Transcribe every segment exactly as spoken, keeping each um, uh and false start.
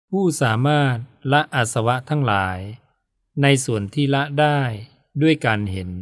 ผู้สามารถละอาสวะทั้งหลายในส่วนที่ละได้ด้วยการเห็น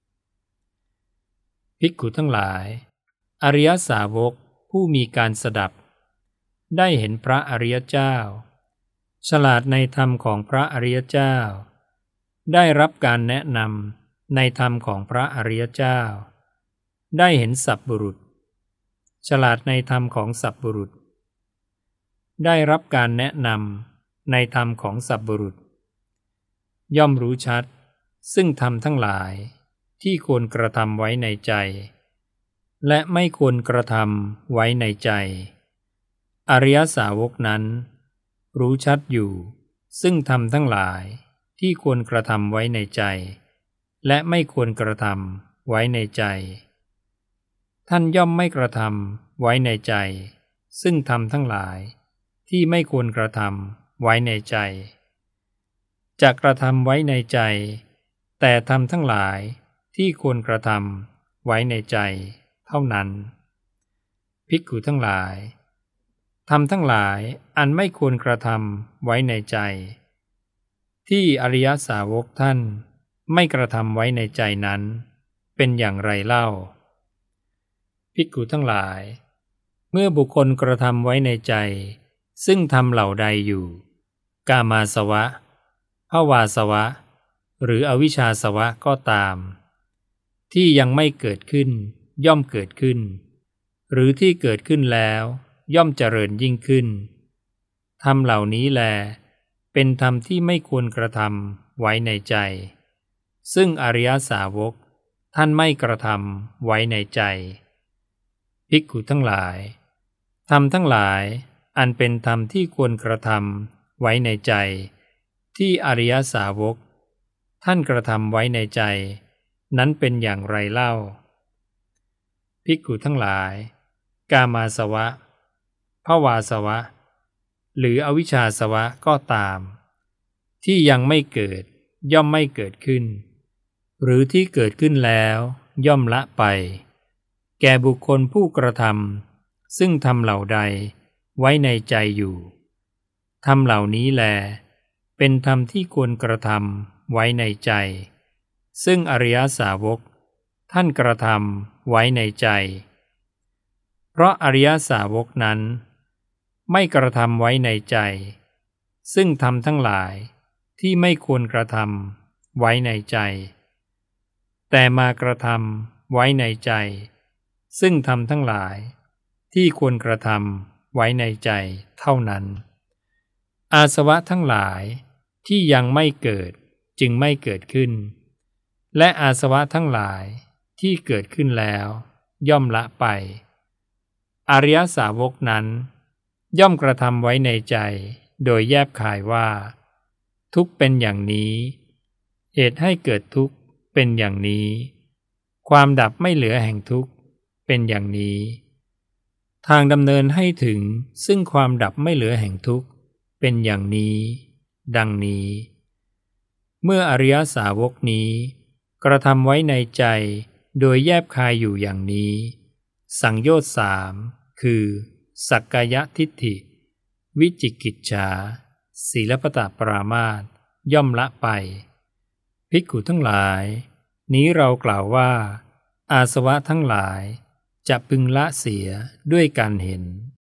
ภิกขุทั้งหลายอริยสาวกผู้มีการสดับได้เห็นพระอริยเจ้าฉลาดในธรรมของพระอริยเจ้าได้รับการแนะนำในธรรมของพระอริยเจ้าได้เห็นสัพบุรุษฉลาดในธรรมของสัพบุรุษได้รับการแนะนำในธรรมของสัพบุรุษย่อมรู้ชัดซึ่งธรรมทั้งหลายที่ควรกระทำไว้ในใจและไม่ควรกระทำไว้ในใจอริยสาวกนั้นรู้ชัดอยู่ซึ่งธรรมทั้งหลายที่ควรกระทำไว้ในใจและไม่ควรกระทำไว้ในใจท่านย่อมไม่กระทำไว้ในใจซึ่งธรรมทั้งหลายที่ไม่ควรกระทำไว้ในใจจะกระทำไว้ในใจแต่ธรรมทั้งหลายที่ควรกระทำไว้ในใจเท่านั้นภิกขุทั้งหลายธรรมทั้งหลายอันไม่ควรกระทำไว้ในใจที่อริยสาวกท่านไม่กระทำไว้ในใจนั้นเป็นอย่างไรเล่าภิกขุทั้งหลายเมื่อบุคคลกระทำไว้ในใจซึ่งธรรมเหล่าใดอยู่กามาสวะภวาสวะหรืออวิชชาสวะก็ตามที่ยังไม่เกิดขึ้นย่อมเกิดขึ้นหรือที่เกิดขึ้นแล้วย่อมเจริญยิ่งขึ้นธรรมเหล่านี้แลเป็นธรรมที่ไม่ควรกระทำไว้ในใจซึ่งอริยสาวกท่านไม่กระทำไว้ในใจภิกขุทั้งหลายธรรมทั้งหลายอันเป็นธรรมที่ควรกระทำไว้ในใจที่อริยสาวกท่านกระทำไว้ในใจนั้นเป็นอย่างไรเล่าภิกขุทั้งหลายกามาสวะภวาสวะหรืออวิชชาสวะก็ตามที่ยังไม่เกิดย่อมไม่เกิดขึ้นหรือที่เกิดขึ้นแล้วย่อมละไปแก่บุคคลผู้กระทำซึ่งธรรมเหล่าใดไว้ในใจอยู่ธรรมเหล่านี้แลเป็นธรรมที่ควรกระทำไว้ในใจซึ่งอริยสาวกท่านกระทำไว้ในใจเพราะอริยสาวกนั้นไม่กระทำไว้ในใจซึ่งธรรมทั้งหลายที่ไม่ควรกระทำไว้ในใจแต่มากระทำไว้ในใจซึ่งธรรมทั้งหลายที่ควรกระทำไว้ในใจเท่านั้นอาสวะทั้งหลายที่ยังไม่เกิดจึงไม่เกิดขึ้นและอาสวะทั้งหลายที่เกิดขึ้นแล้วย่อมละไปอริยสาวกนั้นย่อมกระทำไว้ในใจโดยแยบคายว่าทุกข์เป็นอย่างนี้เหตุให้เกิดทุกข์เป็นอย่างนี้ความดับไม่เหลือแห่งทุกข์เป็นอย่างนี้ทางดำเนินให้ถึงซึ่งความดับไม่เหลือแห่งทุกข์เป็นอย่างนี้ดังนี้เมื่ออริยสาวกนี้กระทำไว้ในใจโดยแยบคายอยู่อย่างนี้สังโยชน์สามคือสักกายทิฏฐิวิจิกิจฉาศีลปตปรามาสย่อมละไปภิกขุทั้งหลายนี้เรากล่าวว่าอาสวะทั้งหลายจะพึงละเสียด้วยการเห็น